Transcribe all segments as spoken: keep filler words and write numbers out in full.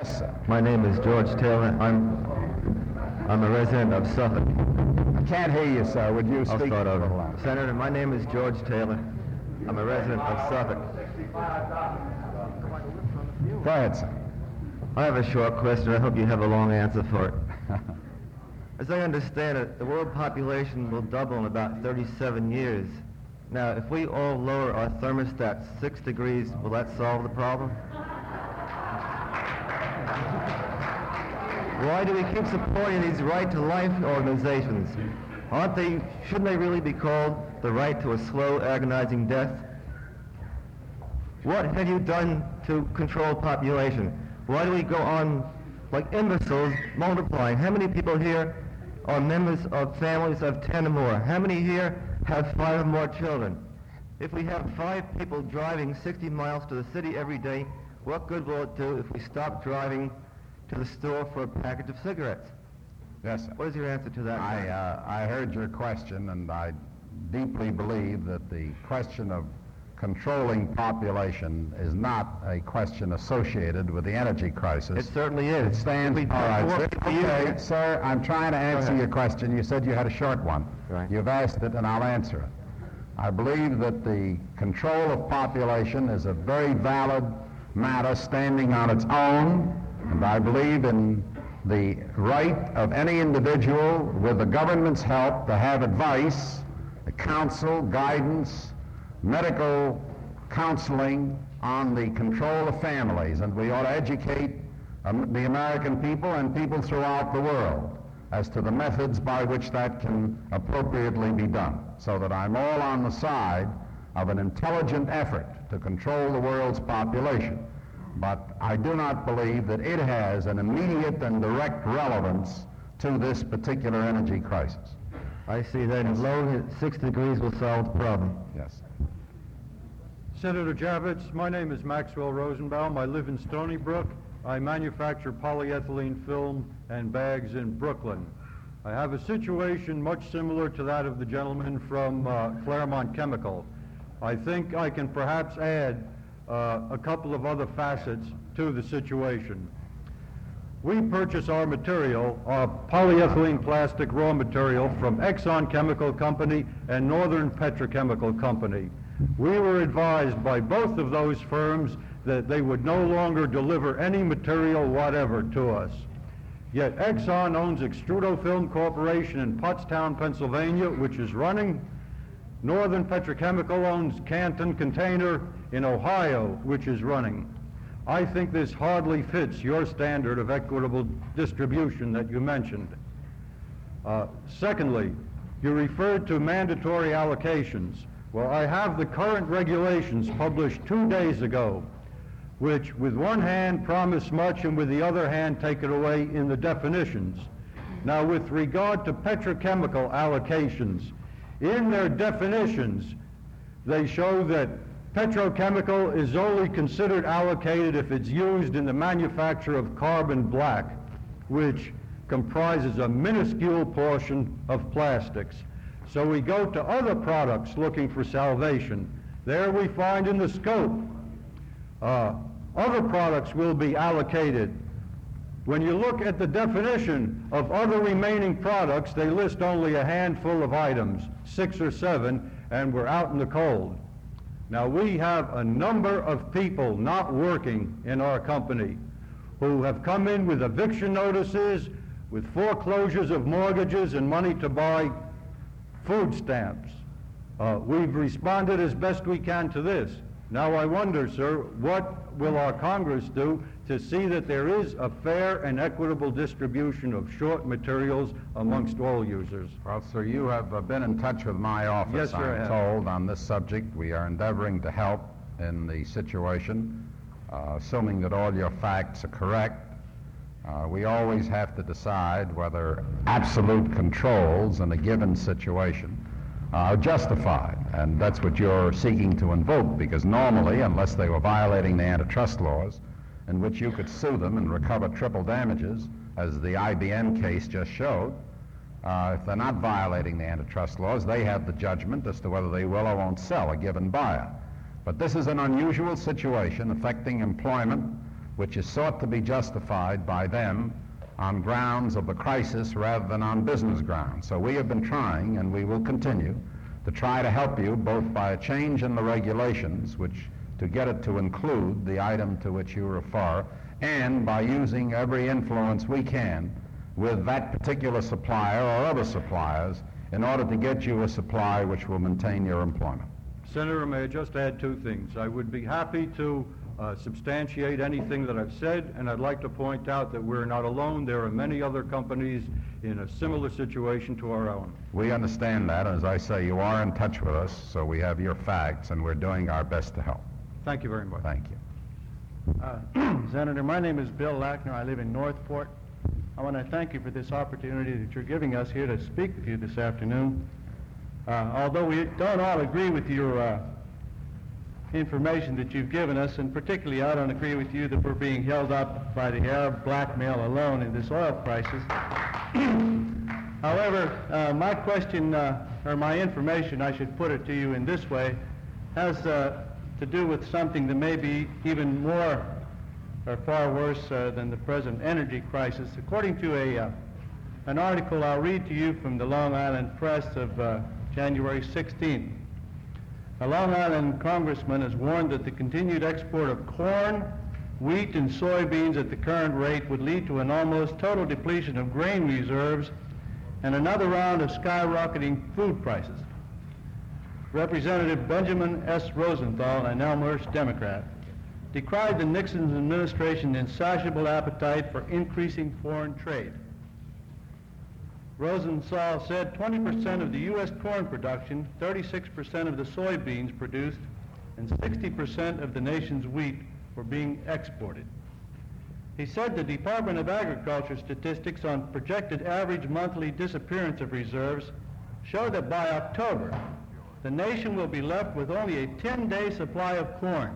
My name is George Taylor. I'm I'm a resident of Suffolk. I can't hear you, sir. Would you I'll speak start a little over. louder? Senator, my name is George Taylor. I'm a resident of Suffolk. Go ahead, sir. I have a short question. I hope you have a long answer for it. As I understand it, the world population will double in about thirty-seven years. Now, if we all lower our thermostat six degrees, will that solve the problem? Why do we keep supporting these right to life organizations? Aren't they, shouldn't they really be called the right to a slow, agonizing death? What have you done to control population? Why do we go on like imbeciles multiplying? How many people here are members of families of ten or more? How many here have five or more children? If we have five people driving sixty miles to the city every day, what good will it do if we stop driving to the store for a package of cigarettes? Yes, sir. What is your answer to that? I, uh, I heard your question, and I deeply believe that the question of controlling population is not a question associated with the energy crisis. It certainly is. It stands... We- All right, more sir. people Okay, use- sir, I'm trying to answer ahead. your question. You said you had a short one. Right. You've asked it, and I'll answer it. I believe that the control of population is a very valid matter standing on its own, and I believe in the right of any individual, with the government's help, to have advice, counsel, guidance, medical counseling on the control of families, and we ought to educate um, the American people and people throughout the world as to the methods by which that can appropriately be done, so that I'm all on the side of an intelligent effort to control the world's population. But I do not believe that it has an immediate and direct relevance to this particular energy crisis. I see that in low six degrees will solve the problem. Yes. Senator Javits, my name is Maxwell Rosenbaum. I live in Stony Brook. I manufacture polyethylene film and bags in Brooklyn. I have a situation much similar to that of the gentleman from uh, Claremont Chemical. I think I can perhaps add uh, a couple of other facets to the situation. We purchase our material, our polyethylene plastic raw material, from Exxon Chemical Company and Northern Petrochemical Company. We were advised by both of those firms that they would no longer deliver any material whatever to us. Yet Exxon owns Extrudofilm Corporation in Pottstown, Pennsylvania, which is running. Northern Petrochemical owns Canton Container in Ohio, which is running. I think this hardly fits your standard of equitable distribution that you mentioned. Uh, secondly, you referred to mandatory allocations. Well, I have the current regulations published two days ago, which with one hand promise much and with the other hand take it away in the definitions. Now, with regard to petrochemical allocations, in their definitions, they show that petrochemical is only considered allocated if it's used in the manufacture of carbon black, which comprises a minuscule portion of plastics. So we go to other products looking for salvation. There we find in the scope, uh, other products will be allocated. When you look at the definition of other remaining products, they list only a handful of items, six or seven, and we're out in the cold. Now, we have a number of people not working in our company who have come in with eviction notices, with foreclosures of mortgages and money to buy food stamps. Uh, we've responded as best we can to this. Now I wonder, sir, what will our Congress do to see that there is a fair and equitable distribution of short materials amongst all users? Well, sir, you have uh, been in touch with my office, Yes, sir, I I'm have. told, on this subject. We are endeavoring to help in the situation, uh, assuming that all your facts are correct. Uh, we always have to decide whether absolute controls in a given situation are justified, and that's what you're seeking to invoke, because normally, unless they were violating the antitrust laws, in which you could sue them and recover triple damages, as the I B M case just showed, uh, if they're not violating the antitrust laws, they have the judgment as to whether they will or won't sell a given buyer. But this is an unusual situation affecting employment which is sought to be justified by them on grounds of the crisis rather than on business grounds. So we have been trying, and we will continue, to try to help you both by a change in the regulations, which to get it to include the item to which you refer, and by using every influence we can with that particular supplier or other suppliers in order to get you a supply which will maintain your employment. Senator, may I just add two things? I would be happy to uh, substantiate anything that I've said, and I'd like to point out that we're not alone. There are many other companies in a similar situation to our own. We understand that. As I say, you are in touch with us, so we have your facts, and we're doing our best to help. Thank you very much. Thank you. Uh, Senator, my name is Bill Lackner. I live in Northport. I want to thank you for this opportunity that you're giving us here to speak with you this afternoon. Uh, although we don't all agree with your uh, information that you've given us, and particularly I don't agree with you that we're being held up by the Arab blackmail alone in this oil crisis. However, uh, my question, uh, or my information, I should put it to you in this way, has uh, to do with something that may be even more or far worse uh, than the present energy crisis. According to a uh, an article I'll read to you from the Long Island Press of uh, January sixteenth. A Long Island congressman has warned that the continued export of corn, wheat, and soybeans at the current rate would lead to an almost total depletion of grain reserves and another round of skyrocketing food prices. Representative Benjamin S. Rosenthal, an Elmhurst Democrat, decried the Nixon administration's insatiable appetite for increasing foreign trade. Rosenthal said twenty percent of the U S corn production, thirty-six percent of the soybeans produced, and sixty percent of the nation's wheat were being exported. He said the Department of Agriculture statistics on projected average monthly disappearance of reserves show that by October, the nation will be left with only a ten-day supply of corn,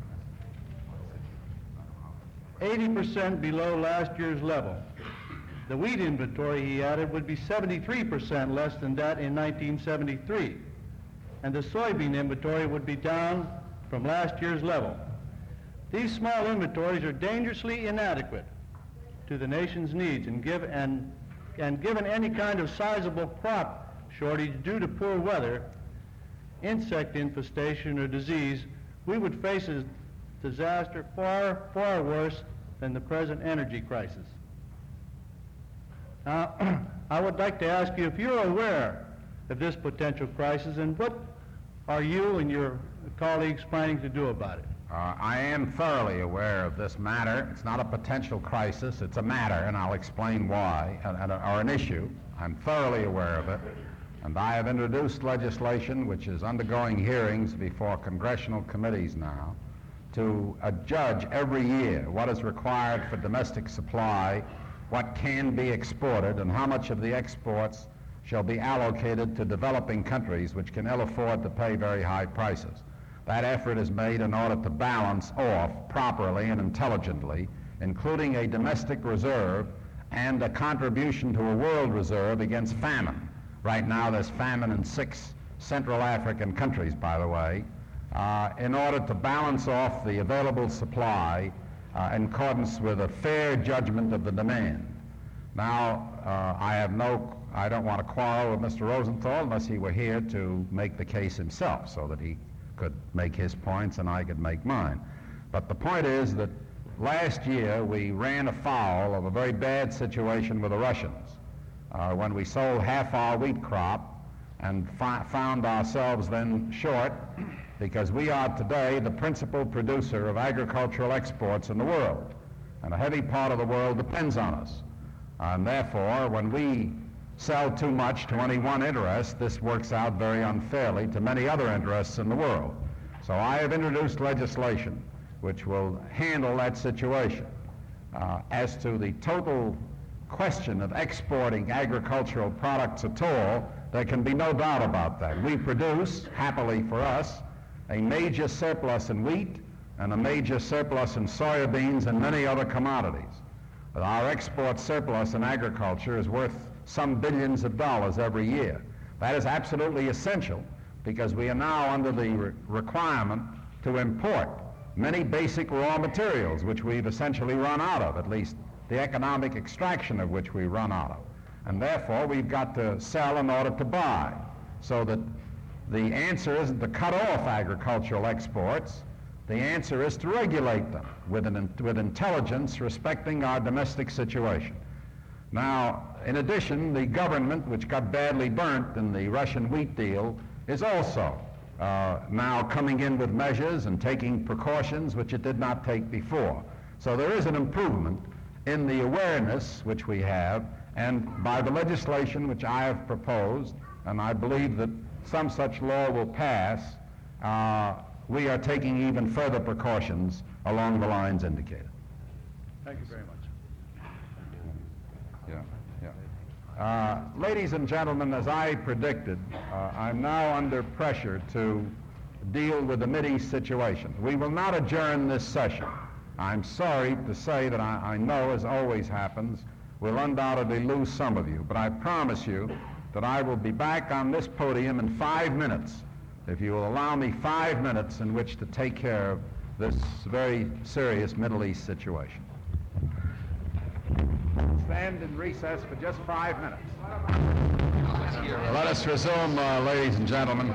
eighty percent below last year's level. The wheat inventory, he added, would be seventy-three percent less than that in nineteen seventy-three, and the soybean inventory would be down from last year's level. These small inventories are dangerously inadequate to the nation's needs, and, give, and, and given any kind of sizable crop shortage due to poor weather, insect infestation, or disease, we would face a disaster far, far worse than the present energy crisis. Now, I would like to ask you if you're aware of this potential crisis, and what are you and your colleagues planning to do about it? Uh, I am thoroughly aware of this matter. It's not a potential crisis, it's a matter, and I'll explain why, and, and, or an issue. I'm thoroughly aware of it, and I have introduced legislation which is undergoing hearings before congressional committees now to uh, judge every year what is required for domestic supply, what can be exported, and how much of the exports shall be allocated to developing countries which can ill afford to pay very high prices. That effort is made in order to balance off properly and intelligently, including a domestic reserve and a contribution to a world reserve against famine. Right now there's famine in six Central African countries, by the way, uh, in order to balance off the available supply uh, in accordance with a fair judgment of the demand. Now, uh, I have no, I don't want to quarrel with Mister Rosenthal unless he were here to make the case himself so that he could make his points and I could make mine. But the point is that last year we ran afoul of a very bad situation with the Russians uh, when we sold half our wheat crop and fi- found ourselves then short because we are today the principal producer of agricultural exports in the world, and a heavy part of the world depends on us. And therefore, when we sell too much to any one interest, this works out very unfairly to many other interests in the world. So I have introduced legislation which will handle that situation. Uh, as to the total question of exporting agricultural products at all, there can be no doubt about that. We produce, happily for us, a major surplus in wheat and a major surplus in soybeans and many other commodities. But our export surplus in agriculture is worth some billions of dollars every year. That is absolutely essential because we are now under the re- requirement to import many basic raw materials, which we've essentially run out of, at least the economic extraction of which we run out of. And therefore, we've got to sell in order to buy. So that the answer isn't to cut off agricultural exports. The answer is to regulate them with, an, with intelligence respecting our domestic situation. Now, in addition, the government, which got badly burnt in the Russian wheat deal, is also uh, now coming in with measures and taking precautions which it did not take before. So there is an improvement in the awareness which we have, and by the legislation which I have proposed, and I believe that some such law will pass, uh, we are taking even further precautions along the lines indicated. Thank you very much. Yeah, yeah. Uh, ladies and gentlemen, as I predicted, uh, I'm now under pressure to deal with the Mideast situation. We will not adjourn this session. I'm sorry to say that I, I know, as always happens, we'll undoubtedly lose some of you, but I promise you that I will be back on this podium in five minutes, if you will allow me five minutes in which to take care of this very serious Middle East situation. Stand in recess for just five minutes. Let us resume, uh, ladies and gentlemen.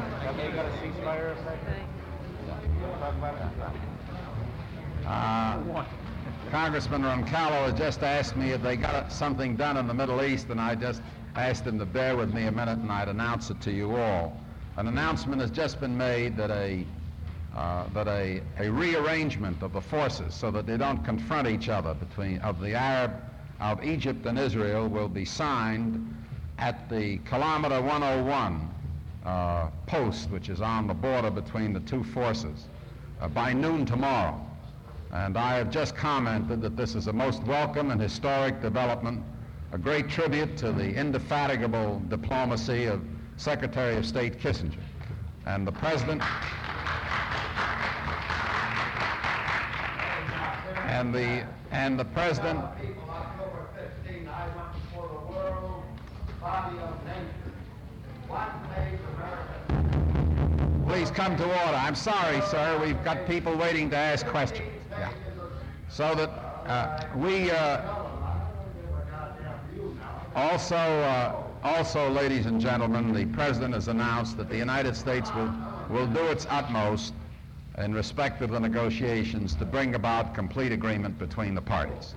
Uh, Congressman Roncallo has just asked me if they got something done in the Middle East, and I just asked him to bear with me a minute and I'd announce it to you all. An announcement has just been made that a uh, that a, a rearrangement of the forces so that they don't confront each other between of the Arab of Egypt and Israel will be signed at the kilometer one oh one uh, post, which is on the border between the two forces, uh, by noon tomorrow. And I have just commented that this is a most welcome and historic development, a great tribute to the indefatigable diplomacy of Secretary of State Kissinger. And the President and the and the President Please come to order. I'm sorry, sir. We've got people waiting to ask questions. Yeah. So that uh, we uh, also, uh, also, ladies and gentlemen, the President has announced that the United States will, will do its utmost in respect of the negotiations to bring about complete agreement between the parties.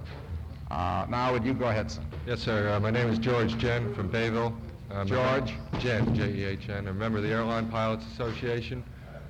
Uh, now, would you go ahead, sir? Yes, sir. Uh, my name is George Jen from Bayville. Um, George? Jen, J E H N. I'm a member of the Airline Pilots Association.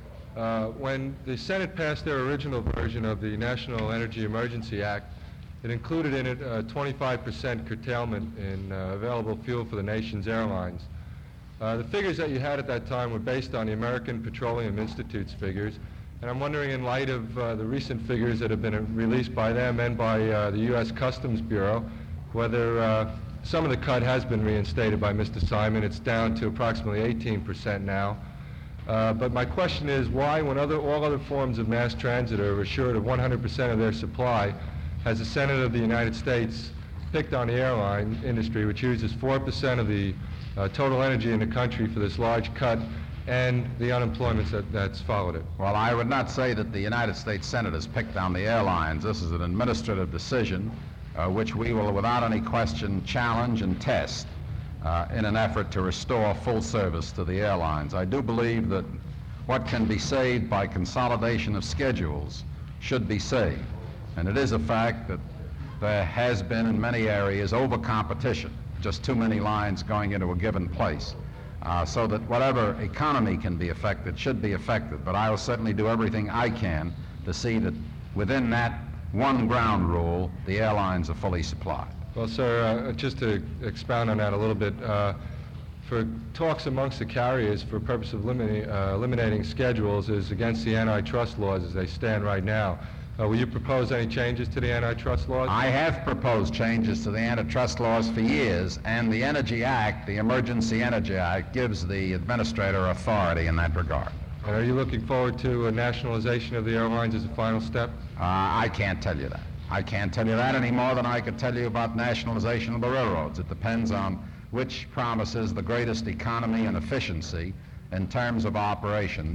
Uh, when the Senate passed their original version of the National Energy Emergency Act, it included in it a twenty-five percent curtailment in uh, available fuel for the nation's airlines. Uh, the figures that you had at that time were based on the American Petroleum Institute's figures, and I'm wondering, in light of uh, the recent figures that have been released by them and by uh, the U S Customs Bureau, whether uh, some of the cut has been reinstated by Mister Simon. It's down to approximately eighteen percent now. Uh, but my question is, why, when other, all other forms of mass transit are assured of one hundred percent of their supply, has the Senate of the United States picked on the airline industry, which uses four percent of the uh, total energy in the country, for this large cut and the unemployment that, that's followed it? Well, I would not say that the United States Senate has picked on the airlines. This is an administrative decision uh, which we will, without any question, challenge and test uh, in an effort to restore full service to the airlines. I do believe that what can be saved by consolidation of schedules should be saved. And it is a fact that there has been in many areas over-competition, just too many lines going into a given place. Uh, so that whatever economy can be affected should be affected. But I will certainly do everything I can to see that within that one ground rule, the airlines are fully supplied. Well, sir, uh, just to expound on that a little bit, uh, for talks amongst the carriers for purpose of eliminating, uh, eliminating schedules is against the antitrust laws as they stand right now. Uh, will you propose any changes to the antitrust laws? I have proposed changes to the antitrust laws for years, and the Energy Act, the Emergency Energy Act, gives the administrator authority in that regard. And are you looking forward to a nationalization of the airlines as a final step? Uh, I can't tell you that. I can't tell you that any more than I could tell you about nationalization of the railroads. It depends on which promises the greatest economy and efficiency in terms of operations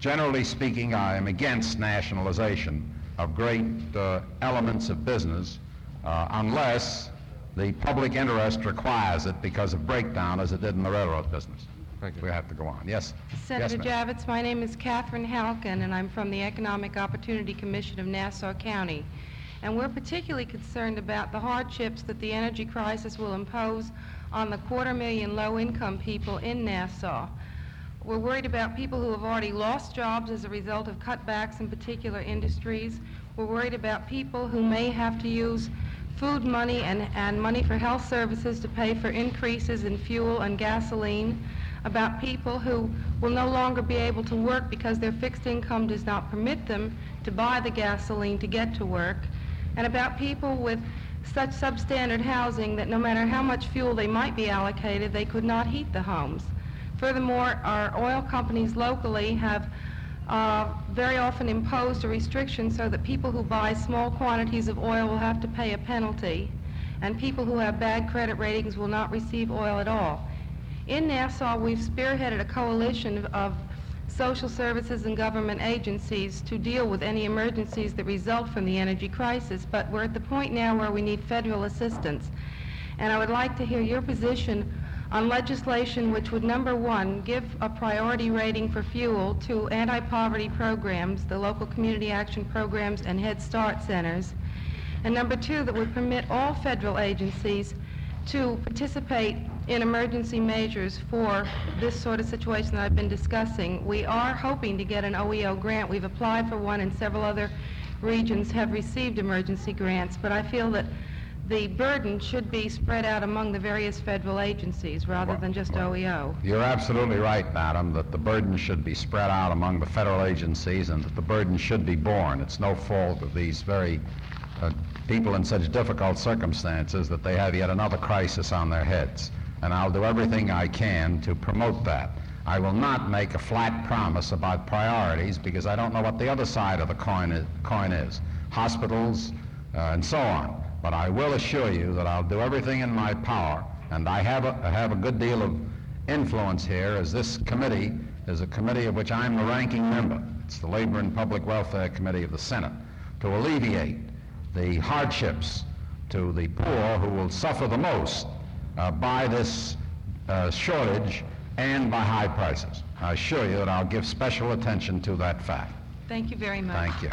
Generally speaking, I am against nationalization of great uh, elements of business uh, unless the public interest requires it because of breakdown as it did in the railroad business. Thank you. We have to go on. Yes? Senator Yes, ma'am. Javits, my name is Catherine Halkin, and I'm from the Economic Opportunity Commission of Nassau County. And we're particularly concerned about the hardships that the energy crisis will impose on the quarter million low-income people in Nassau. We're worried about people who have already lost jobs as a result of cutbacks in particular industries. We're worried about people who may have to use food money and, and money for health services to pay for increases in fuel and gasoline, about people who will no longer be able to work because their fixed income does not permit them to buy the gasoline to get to work, and about people with such substandard housing that no matter how much fuel they might be allocated, they could not heat the homes. Furthermore, our oil companies locally have uh, very often imposed a restriction so that people who buy small quantities of oil will have to pay a penalty, and people who have bad credit ratings will not receive oil at all. In Nassau, we've spearheaded a coalition of social services and government agencies to deal with any emergencies that result from the energy crisis, but we're at the point now where we need federal assistance. And I would like to hear your position on legislation which would, number one, give a priority rating for fuel to anti-poverty programs, the local community action programs and Head Start centers, and number two, that would permit all federal agencies to participate in emergency measures for this sort of situation that I've been discussing. We are hoping to get an O E O grant. We've applied for one, and several other regions have received emergency grants, but I feel that the burden should be spread out among the various federal agencies rather than just O E O. You're absolutely right, madam, that the burden should be spread out among the federal agencies and that the burden should be borne. It's no fault of these very uh, people in such difficult circumstances that they have yet another crisis on their heads. And I'll do everything I can to promote that. I will not make a flat promise about priorities because I don't know what the other side of the coin is, coin is. Hospitals uh, and so on. But I will assure you that I'll do everything in my power, and I have a, I have a good deal of influence here, as this committee is a committee of which I'm the ranking member. It's the Labor and Public Welfare Committee of the Senate, to alleviate the hardships to the poor who will suffer the most uh, by this uh, shortage and by high prices. I assure you that I'll give special attention to that fact. Thank you very much. Thank you.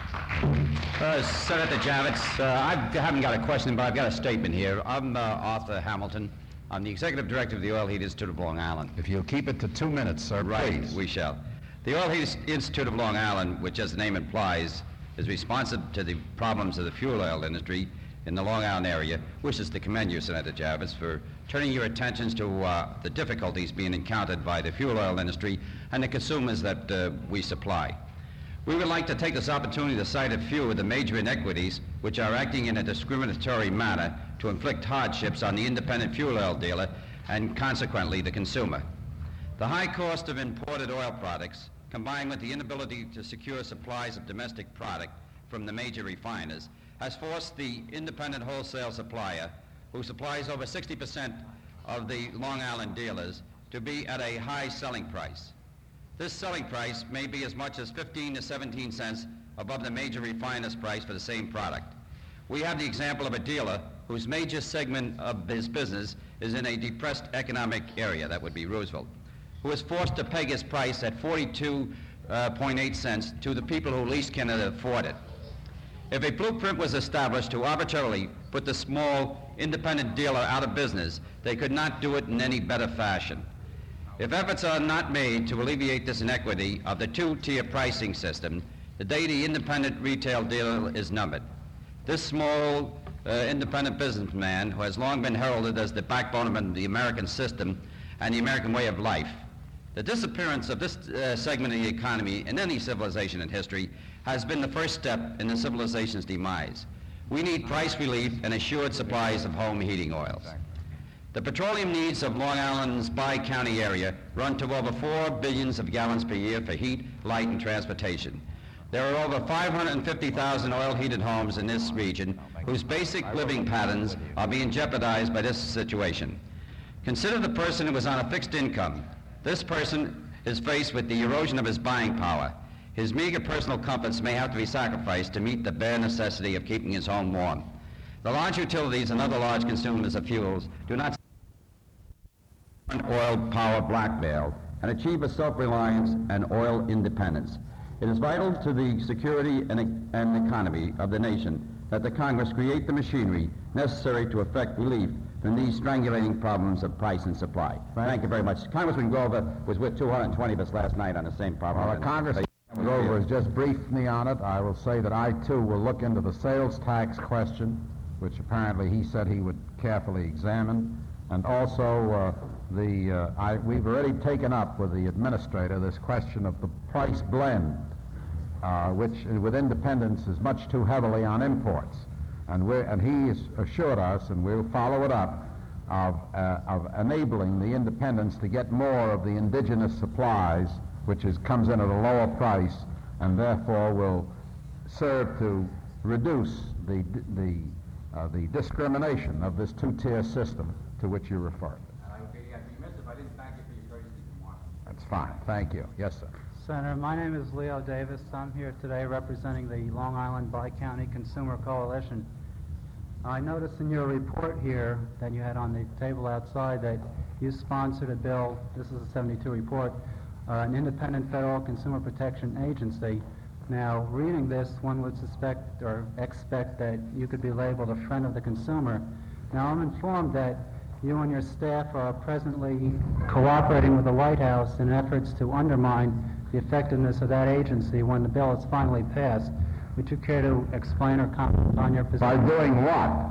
Uh, Senator Javits, uh, I haven't got a question, but I've got a statement here. I'm uh, Arthur Hamilton. I'm the Executive Director of the Oil Heat Institute of Long Island. If you'll keep it to two minutes, sir, Right, please. we shall. The Oil Heat Institute of Long Island, which as the name implies, is responsive to the problems of the fuel oil industry in the Long Island area, wishes to commend you, Senator Javits, for turning your attentions to uh, the difficulties being encountered by the fuel oil industry and the consumers that uh, we supply. We would like to take this opportunity to cite a few of the major inequities which are acting in a discriminatory manner to inflict hardships on the independent fuel oil dealer and consequently the consumer. The high cost of imported oil products, combined with the inability to secure supplies of domestic product from the major refiners, has forced the independent wholesale supplier, who supplies over sixty percent of the Long Island dealers, to be at a high selling price. This selling price may be as much as fifteen to seventeen cents above the major refiner's price for the same product. We have the example of a dealer whose major segment of his business is in a depressed economic area, that would be Roosevelt, who is forced to peg his price at forty-two point eight cents to the people who least can afford it. If a blueprint was established to arbitrarily put the small independent dealer out of business, they could not do it in any better fashion. If efforts are not made to alleviate this inequity of the two-tier pricing system, the day the independent retail dealer is numbered. This small uh, independent businessman, who has long been heralded as the backbone of the American system and the American way of life, the disappearance of this uh, segment of the economy in any civilization in history has been the first step in the civilization's demise. We need price relief and assured supplies of home heating oils. The petroleum needs of Long Island's bi-county area run to over four billions of gallons per year for heat, light, and transportation. There are over five hundred fifty thousand oil-heated homes in this region whose basic living patterns are being jeopardized by this situation. Consider the person who is on a fixed income. This person is faced with the erosion of his buying power. His meager personal comforts may have to be sacrificed to meet the bare necessity of keeping his home warm. The large utilities and other large consumers of fuels do not oil power blackmail and achieve a self-reliance and oil independence. It is vital to the security and, and economy of the nation that the Congress create the machinery necessary to effect relief from these strangulating problems of price and supply. Right. Thank you very much. Congressman Grover was with two hundred twenty of us last night on the same problem. Well, Congressman Grover has just briefed me on it. I will say that I, too, will look into the sales tax question, which apparently he said he would carefully examine, and also uh, the uh, I, we've already taken up with the administrator this question of the price blend, uh, which uh, with independents is much too heavily on imports. And, we're, and he has assured us, and we'll follow it up, of, uh, of enabling the independents to get more of the indigenous supplies, which is, comes in at a lower price, and therefore will serve to reduce the, the, uh, the discrimination of this two-tier system to which you referred. That's fine. Thank you. Yes, sir. Senator, my name is Leo Davis. I'm here today representing the Long Island Bi-County Consumer Coalition. I noticed in your report here that you had on the table outside that you sponsored a bill, this is a seventy-two report, uh, an independent federal consumer protection agency. Now, reading this, one would suspect or expect that you could be labeled a friend of the consumer. Now, I'm informed that you and your staff are presently cooperating with the White House in efforts to undermine the effectiveness of that agency when the bill is finally passed. Would you care to explain or comment on your position? By doing what?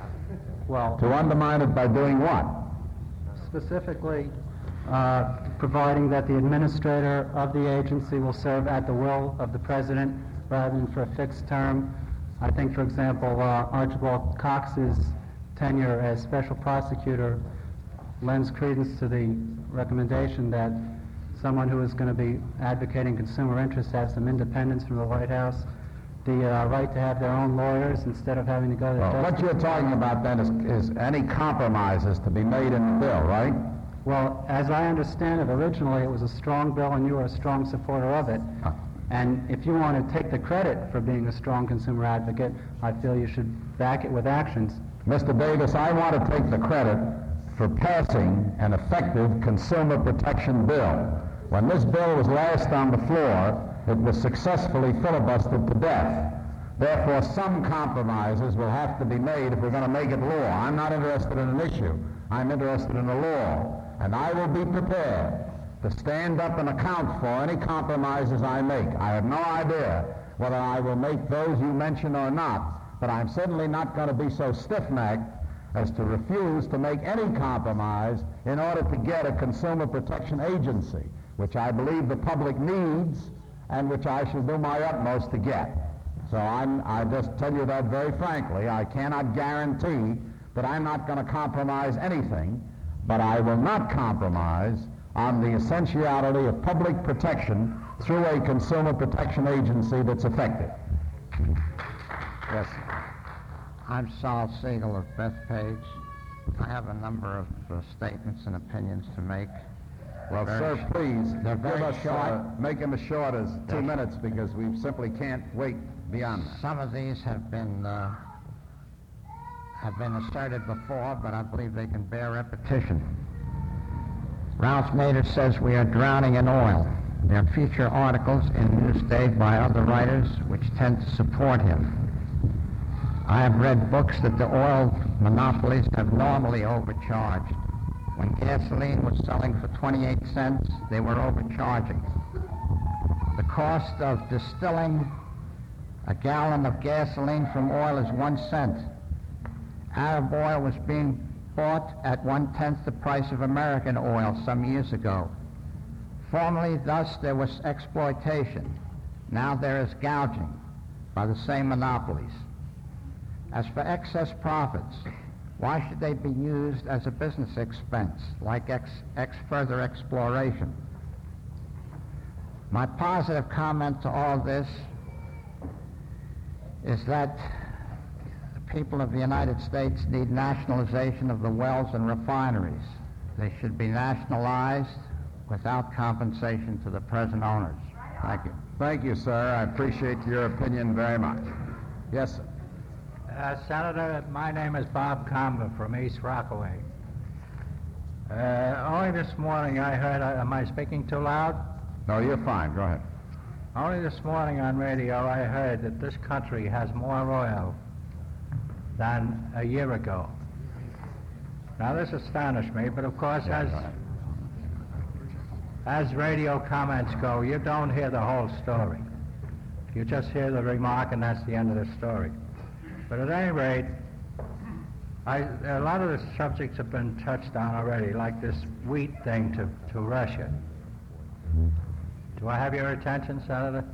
Well, to undermine it by doing what? Specifically, uh, providing that the administrator of the agency will serve at the will of the president rather than for a fixed term. I think, for example, uh, Archibald Cox's tenure as special prosecutor lends credence to the recommendation that someone who is going to be advocating consumer interests has some independence from the White House, the uh, right to have their own lawyers instead of having to go to the well, what you're talking about then is, is any compromises to be made in the bill, right? Well, as I understand it, originally it was a strong bill and you were a strong supporter of it. Huh. And if you want to take the credit for being a strong consumer advocate, I feel you should back it with actions. Mister Davis, I want to take the credit for passing an effective consumer protection bill. When this bill was last on the floor, it was successfully filibustered to death. Therefore, some compromises will have to be made if we're going to make it law. I'm not interested in an issue. I'm interested in a law. And I will be prepared to stand up and account for any compromises I make. I have no idea whether I will make those you mention or not, but I'm certainly not going to be so stiff-necked as to refuse to make any compromise in order to get a consumer protection agency, which I believe the public needs and which I shall do my utmost to get. So I'm, I just tell you that very frankly. I cannot guarantee that I'm not going to compromise anything, but I will not compromise on the essentiality of public protection through a consumer protection agency that's effective. Yes. I'm Saul Siegel of Bethpage. I have a number of uh, statements and opinions to make. Well, Very sir, sh- please they're give very us, short. uh, make them as short as two They're- minutes because we simply can't wait beyond that. Some of these have been uh, have been asserted before, but I believe they can bear repetition. Ralph Nader says we are drowning in oil. There are feature articles in Newsday by other writers which tend to support him. I have read books that the oil monopolies have normally overcharged. When gasoline was selling for twenty-eight cents, they were overcharging. The cost of distilling a gallon of gasoline from oil is one cent. Arab oil was being bought at one-tenth the price of American oil some years ago. Formerly, thus, there was exploitation. Now there is gouging by the same monopolies. As for excess profits, why should they be used as a business expense, like ex, ex further exploration? My positive comment to all this is that the people of the United States need nationalization of the wells and refineries. They should be nationalized without compensation to the present owners. Thank you. Thank you, sir. I appreciate your opinion very much. Yes, sir. Uh, Senator, my name is Bob Comber from East Rockaway. Uh, only this morning I heard, uh, am I speaking too loud? No, you're fine. Go ahead. Only this morning on radio I heard that this country has more oil than a year ago. Now this astonished me, but of course Yeah, as, go ahead. as radio comments go, you don't hear the whole story. You just hear the remark and that's the end of the story. But at any rate, I, a lot of the subjects have been touched on already, like this wheat thing to, to Russia. Do I have your attention, Senator?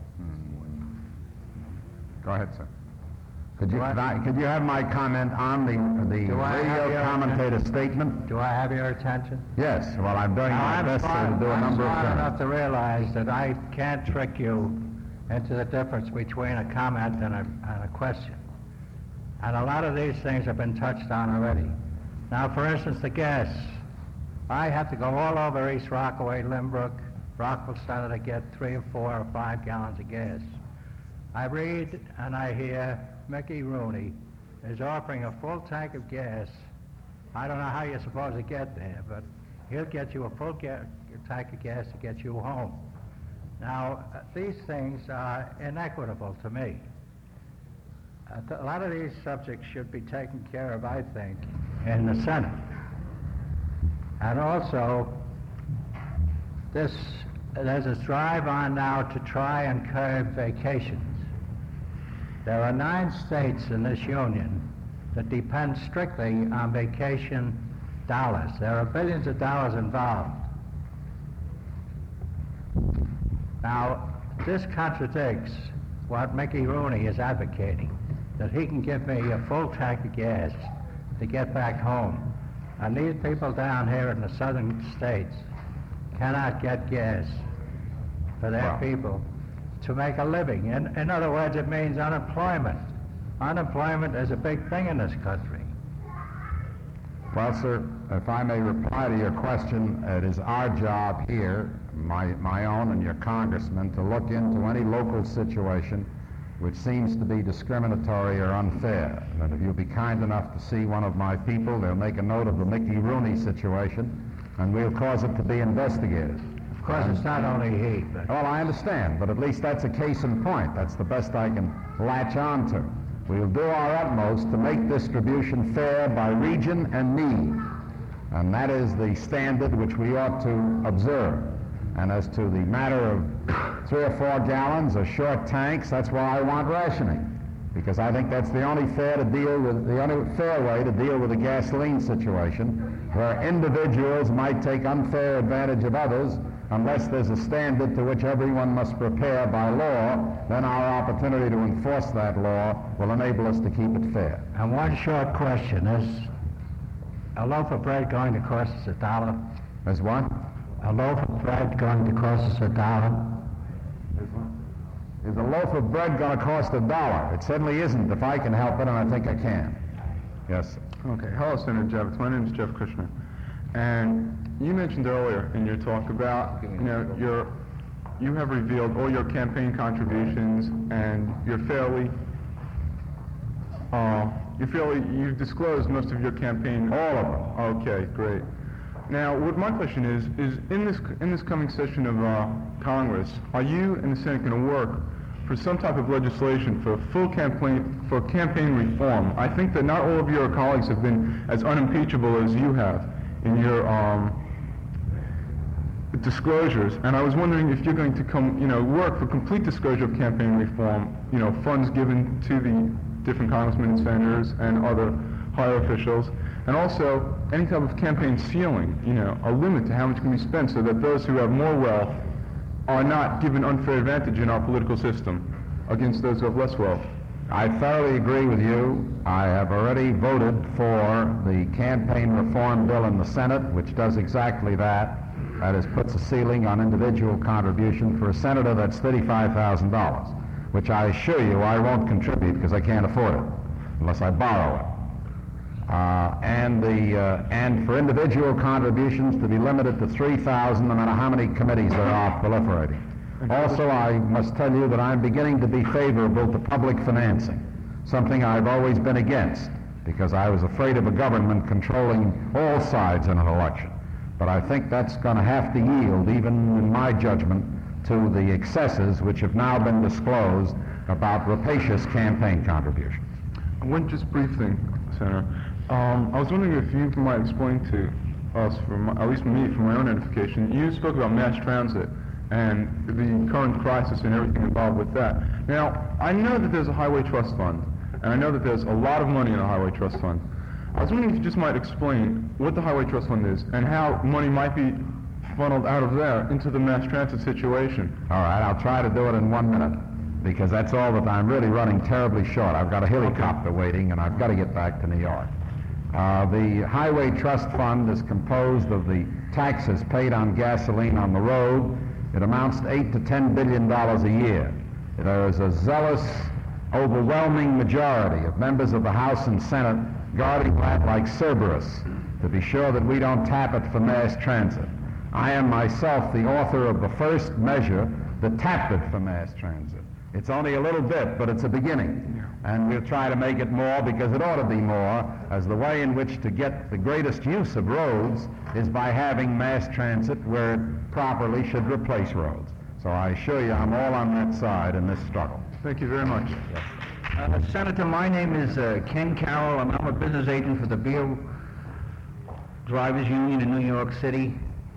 Go ahead, sir. Could you, Do I- could, I, could you have my comment on the, the Do I have radio your commentator statement? Do I have your attention? Yes. Well, I'm doing Now, my I'm best smart, to do a I'm number of smart things. enough to realize that I can't trick you into the difference between a comment and a, and a question. And a lot of these things have been touched on already. Now, for instance, the gas. I have to go all over East Rockaway, Limbrook, Rockville Center to get three or four or five gallons of gas. I read and I hear Mickey Rooney is offering a full tank of gas. I don't know how you're supposed to get there, but he'll get you a full ga- tank of gas to get you home. Now, uh, these things are inequitable to me. Uh, th- a lot of these subjects should be taken care of, I think, in the Senate. And also, this, there's a drive on now to try and curb vacations. There are nine states in this union that depend strictly on vacation dollars. There are billions of dollars involved. Now, this contradicts what Mickey Rooney is advocating, that he can give me a full tank of gas to get back home. And these people down here in the southern states cannot get gas for their Wow. people to make a living. In, in other words, it means unemployment. Unemployment is a big thing in this country. Well, sir, if I may reply to your question, it is our job here, my, my own and your congressman, to look into any local situation which seems to be discriminatory or unfair. And if you'll be kind enough to see one of my people, they'll make a note of the Mickey Rooney situation, and we'll cause it to be investigated. Of course, it's not only he, but... Well, I understand, but at least that's a case in point. That's the best I can latch on to. We'll do our utmost to make distribution fair by region and need. And that is the standard which we ought to observe. And as to the matter of three or four gallons or short tanks, that's why I want rationing. Because I think that's the only fair to deal with, the only fair way to deal with the gasoline situation, where individuals might take unfair advantage of others. Unless there's a standard to which everyone must prepare by law, then our opportunity to enforce that law will enable us to keep it fair. And one short question, is a loaf of bread going to cost us a dollar? As what? A loaf of bread going to cost us a dollar? Is a loaf of bread going to cost a dollar? It certainly isn't, if I can help it, and I think I can. Yes, sir. Okay. Hello, Senator Javits. My name is Jeff Kushner. And you mentioned earlier in your talk about, you know, your, you have revealed all your campaign contributions, and you're fairly, uh, you're fairly, you've disclosed most of your campaign. All of them. Okay, great. Now, what my question is, is in this in this coming session of uh, Congress, are you and the Senate going to work for some type of legislation for full campaign for campaign reform? I think that not all of your colleagues have been as unimpeachable as you have in your um, disclosures, and I was wondering if you're going to come, you know, work for complete disclosure of campaign reform, you know, funds given to the different congressmen and senators and other higher officials, and also any type of campaign ceiling, you know, a limit to how much can be spent so that those who have more wealth are not given unfair advantage in our political system against those who have less wealth. I thoroughly agree with you. I have already voted for the campaign reform bill in the Senate, which does exactly that. That is, puts a ceiling on individual contribution. For a senator, that's thirty-five thousand dollars, which I assure you I won't contribute because I can't afford it unless I borrow it. uh, and, the, uh, and for individual contributions to be limited to three thousand no matter how many committees there are proliferating. Also, I must tell you that I'm beginning to be favorable to public financing, something I've always been against, because I was afraid of a government controlling all sides in an election. But I think that's going to have to yield, even in my judgment, to the excesses which have now been disclosed about rapacious campaign contributions. One just brief thing, Senator. Um, I was wondering if you might explain to us, for my, at least for me, for my own edification, you spoke about mass transit and the current crisis and everything involved with that. Now, I know that there's a highway trust fund, and I know that there's a lot of money in the highway trust fund. I was wondering if you just might explain what the highway trust fund is and how money might be funneled out of there into the mass transit situation. All right, I'll try to do it in one minute, because that's all that I'm really running terribly short. I've got a helicopter okay. waiting, and I've got to get back to New York. Uh, the Highway Trust Fund is composed of the taxes paid on gasoline on the road. It amounts to eight to ten billion dollars a year. There is a zealous, overwhelming majority of members of the House and Senate guarding that like Cerberus to be sure that we don't tap it for mass transit. I am myself the author of the first measure that tapped it for mass transit. It's only a little bit, but it's a beginning. And we'll try to make it more, because it ought to be more, as the way in which to get the greatest use of roads is by having mass transit where it properly should replace roads. So I assure you I'm all on that side in this struggle. Thank you very much. Yes. Uh, Senator, my name is uh, Ken Carroll, and I'm a business agent for the Beer Drivers Union in New York City.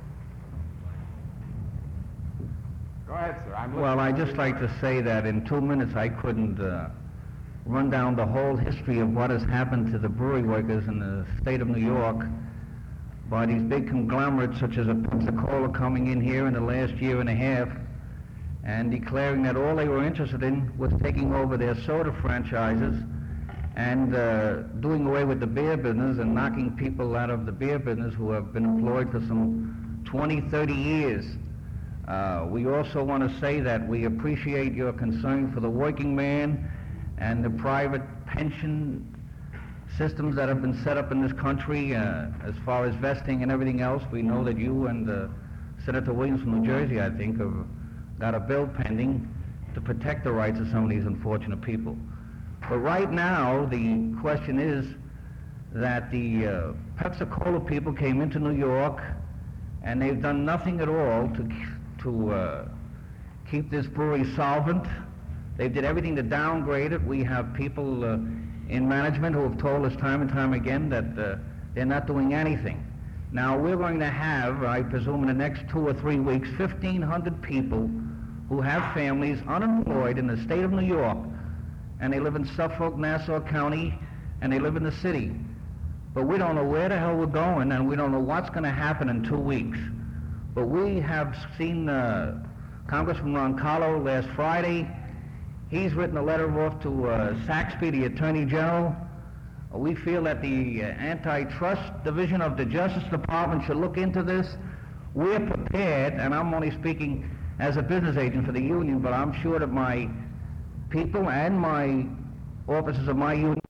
Go ahead, sir. I'm well, I'd just like to say that in two minutes I couldn't uh, run down the whole history of what has happened to the brewery workers in the state of New York by these big conglomerates such as a Pensacola coming in here in the last year and a half and declaring that all they were interested in was taking over their soda franchises and uh, doing away with the beer business and knocking people out of the beer business who have been employed for some twenty, thirty years. Uh, we also want to say that we appreciate your concern for the working man and the private pension systems that have been set up in this country uh, as far as vesting and everything else. We know that you and uh, Senator Williams from New Jersey, I think, have got a bill pending to protect the rights of some of these unfortunate people. But right now, the question is that the uh, Pepsi-Cola people came into New York and they've done nothing at all to, to uh, keep this brewery solvent. They did everything to downgrade it. We have people uh, in management who have told us time and time again that uh, they're not doing anything. Now, we're going to have, I presume in the next two or three weeks, fifteen hundred people who have families unemployed in the state of New York, and they live in Suffolk, Nassau County, and they live in the city. But we don't know where the hell we're going, and we don't know what's going to happen in two weeks. But we have seen uh, Congressman Roncallo last Friday. He's written a letter off to uh, Saxby, the Attorney General. Uh, we feel that the uh, Antitrust Division of the Justice Department should look into this. We're prepared, and I'm only speaking as a business agent for the union, but I'm sure that my people and my officers of my union